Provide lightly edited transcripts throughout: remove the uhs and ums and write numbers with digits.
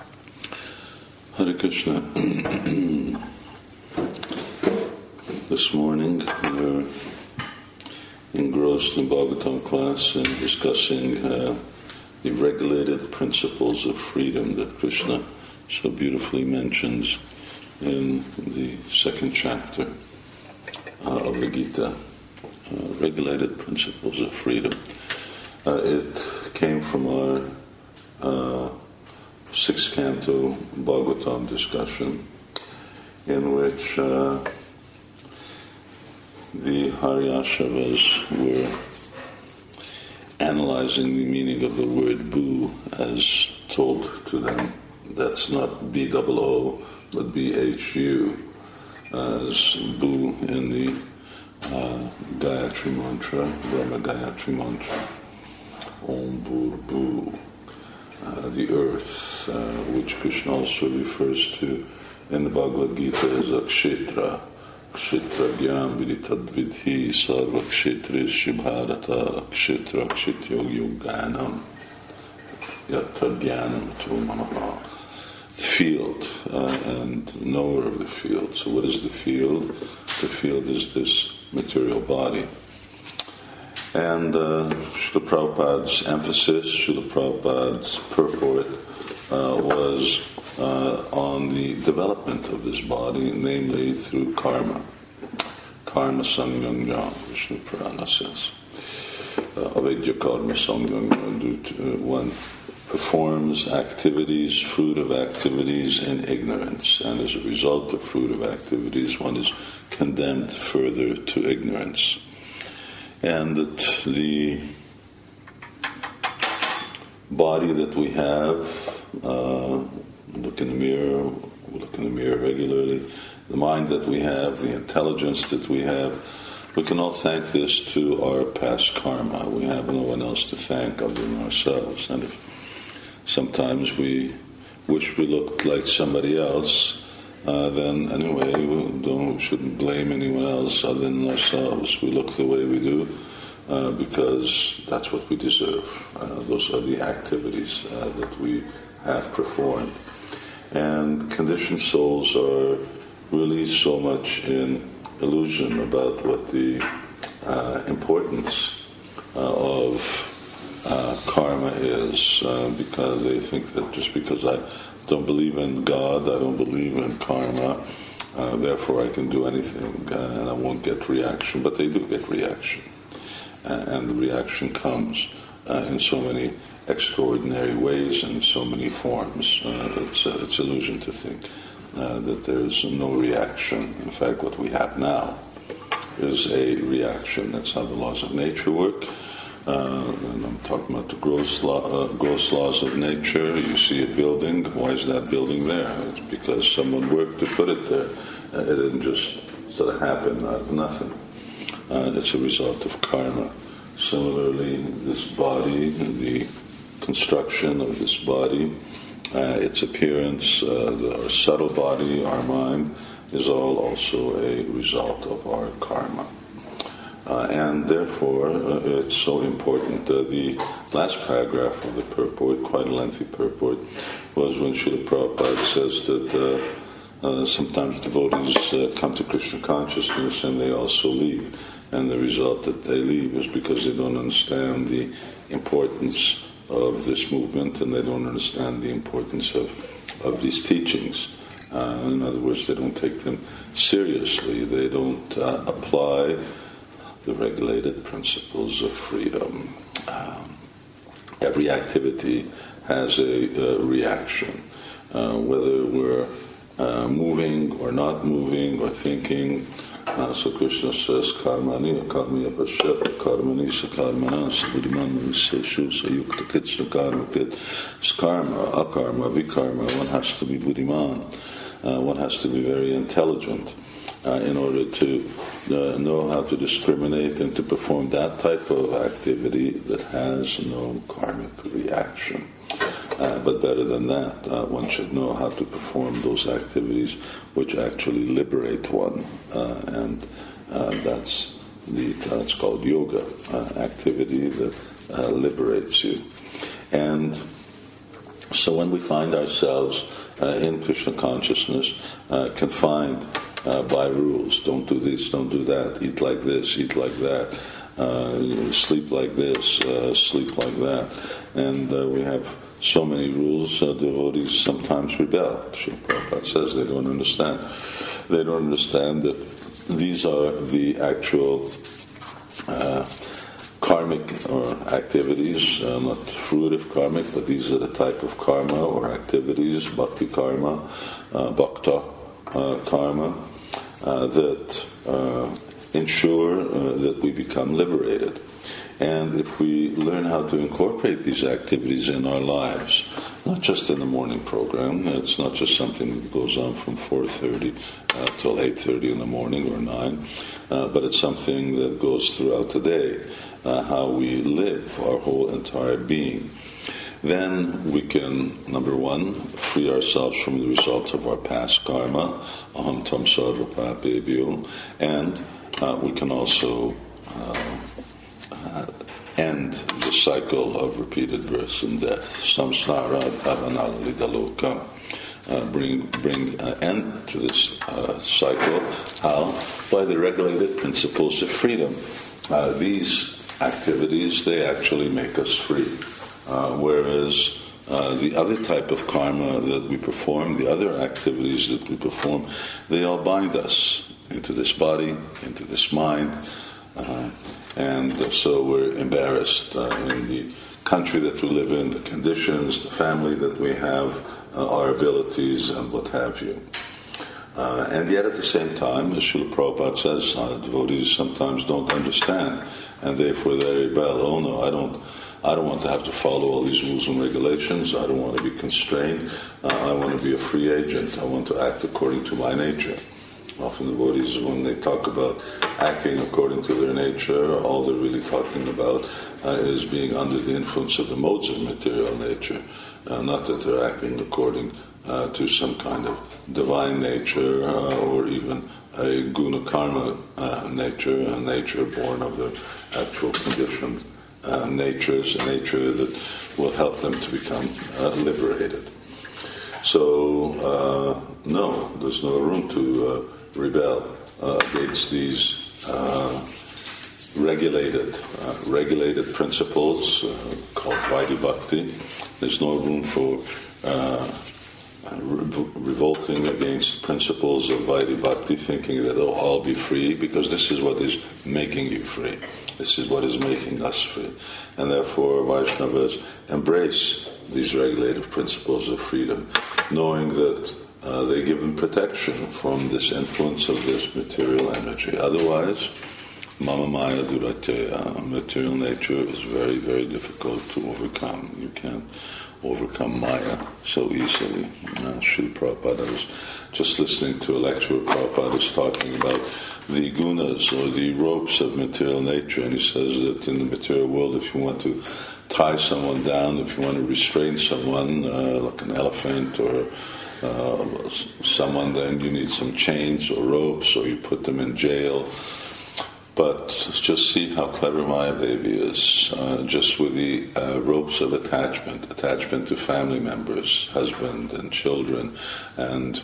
Hare Krishna. This morning we're engrossed in Bhagavatam class and discussing the regulated principles of freedom that Krishna so beautifully mentions in the second chapter of the Gita. Regulated principles of freedom. It came from our sixth canto Bhagavatam discussion, in which the Haryashravas were analyzing the meaning of the word boo as told to them. That's not B-O-O, but B-H-U, as boo in the Gayatri mantra, Brahma Gayatri mantra, Om Bur Boo. The earth, which Krishna also refers to in the Bhagavad Gita as Akshetra, Akshetra Gyam Viditad Vidhi Sarva Kshetrish Bharata Akshetra Akshetyo Yoganam Yattad Gyanam Tumamaha. Field and knower of the field. So what is the field? The field is this material body. And Srila Prabhupada's emphasis, Srila Prabhupada's purport was on the development of this body, namely through karma. Karma sangyam, Vishnu Purana says. Avidya karma sangyam, one performs activities, fruit of activities in ignorance, and as a result of fruit of activities, one is condemned further to ignorance. And that the body that we have, look in the mirror regularly, the mind that we have, the intelligence that we have, we can all thank this to our past karma. We have no one else to thank other than ourselves. And if sometimes we wish we looked like somebody else, then anyway, we shouldn't blame anyone else other than ourselves. We look the way we do because that's what we deserve. Those are the activities that we have performed. And conditioned souls are really so much in illusion about what the importance of karma is, because they think that just because I don't believe in God, I don't believe in karma, therefore I can do anything and I won't get reaction. But they do get reaction, and the reaction comes in so many extraordinary ways and in so many forms. It's illusion to think that there's no reaction. In fact, what we have now is a reaction. That's how the laws of nature work. And I'm talking about the gross laws of nature. You see a building. Why is that building there? It's because someone worked to put it there. It didn't just sort of happen out of nothing. It's a result of karma. Similarly, this body, the construction of this body, its appearance, our subtle body, our mind, is all also a result of our karma. And therefore, it's so important. The last paragraph of the purport, quite a lengthy purport, was when Srila Prabhupada says that sometimes devotees come to Krishna consciousness and they also leave. And the result that they leave is because they don't understand the importance of this movement and they don't understand the importance of these teachings. In other words, they don't take them seriously. They don't apply the regulated principles of freedom. Every activity has a reaction, whether we're moving or not moving or thinking. So Krishna says, Karmani karmiya pashyat karmani sakarmana buddhiman seshu sayukta kitsa karmakit. It's karma, akarma, vikarma. One has to be buddhiman. One has to be very intelligent in order to know how to discriminate and to perform that type of activity that has no karmic reaction. But better than that, one should know how to perform those activities which actually liberate one, and that's called yoga, activity that liberates you. And So when we find ourselves in Krishna consciousness, confined by rules, don't do this, don't do that, eat like this, eat like that, sleep like this, sleep like that, and we have so many rules, devotees sometimes rebel. Srila Prabhupada says they don't understand. They don't understand that these are the actual karmic or activities, not fruitive karmic, but these are the type of karma or activities, bhakti karma, bhakta karma, that ensure that we become liberated. And if we learn how to incorporate these activities in our lives, not just in the morning program, it's not just something that goes on from 4:30 till 8:30 in the morning or 9, but it's something that goes throughout the day, how we live our whole entire being. Then we can, number one, free ourselves from the results of our past karma, aham tam sarva papebhyo, and we can also end the cycle of repeated births and death. Samsara dhavanalidaloka. Bring an end to this cycle. How? By the regulated principles of freedom. These activities, they actually make us free. Whereas the other type of karma that we perform, the other activities that we perform, they all bind us into this body, into this mind, and so we're embarrassed in the country that we live in, the conditions, the family that we have, our abilities, and what have you. And yet at the same time, as Srila Prabhupada says, devotees sometimes don't understand, and therefore they rebel. Oh no, I don't want to have to follow all these rules and regulations. I don't want to be constrained. I want to be a free agent. I want to act according to my nature. Often the devotees, when they talk about acting according to their nature, all they're really talking about is being under the influence of the modes of material nature, not that they're acting according to some kind of divine nature or even a guna karma nature, a nature born of their actual conditioned natures, a nature that will help them to become liberated. So, no, there's no room to rebel against these regulated principles called Vaidhi Bhakti. There's no room for revolting against principles of Vaidhi Bhakti, thinking that they'll all be free, because this is what is making you free. This is what is making us free. And therefore Vaishnavas embrace these regulative principles of freedom, knowing that they give them protection from this influence of this material energy. Otherwise, Mama Maya Durateya, material nature is very, very difficult to overcome. You can't overcome Maya so easily. Srila Prabhupada, I was just listening to a lecture where Prabhupada is talking about the gunas, or the ropes of material nature, and he says that in the material world, if you want to tie someone down, if you want to restrain someone, like an elephant or someone, then you need some chains or ropes, or you put them in jail. But just see how clever Maya Devi is, just with the ropes of attachment to family members, husband and children, and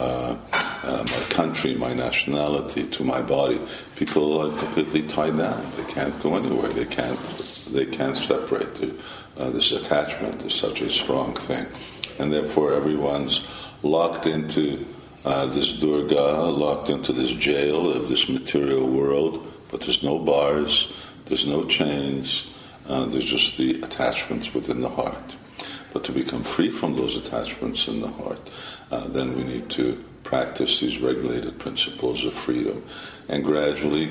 my country, my nationality, to my body. People are completely tied down. They can't go anywhere. They can't separate. This attachment is such a strong thing, and therefore everyone's locked into this Durga, locked into this jail of this material world. But there's no bars, there's no chains, there's just the attachments within the heart. But to become free from those attachments in the heart, then we need to practice these regulated principles of freedom. And gradually,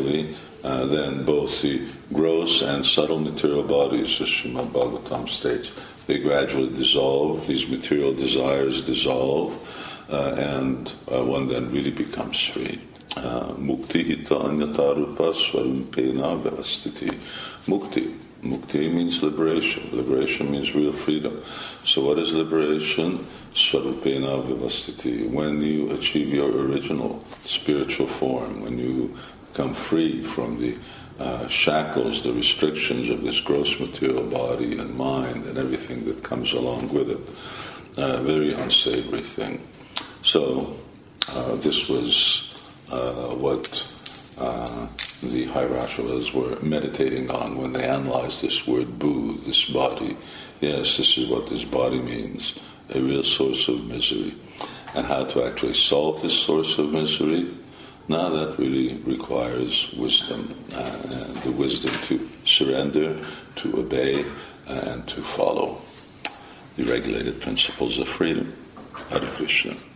then both the gross and subtle material bodies, as Srimad Bhagavatam states, they gradually dissolve, these material desires dissolve, and one then really becomes free. Mukti hita anyatarupa swarumpena vyavastiti. Mukti means liberation. Liberation means real freedom. So what is liberation? Swarupena vyavastiti. When you achieve your original spiritual form, when you become free from the shackles, the restrictions of this gross material body and mind and everything that comes along with it. Very unsavory thing. So this was what the Hirashvalas were meditating on when they analyzed this word "bu," this body. Yes, this is what this body means, a real source of misery. And how to actually solve this source of misery? Now that really requires wisdom, and the wisdom to surrender, to obey, and to follow the regulated principles of freedom. Hare Krishna.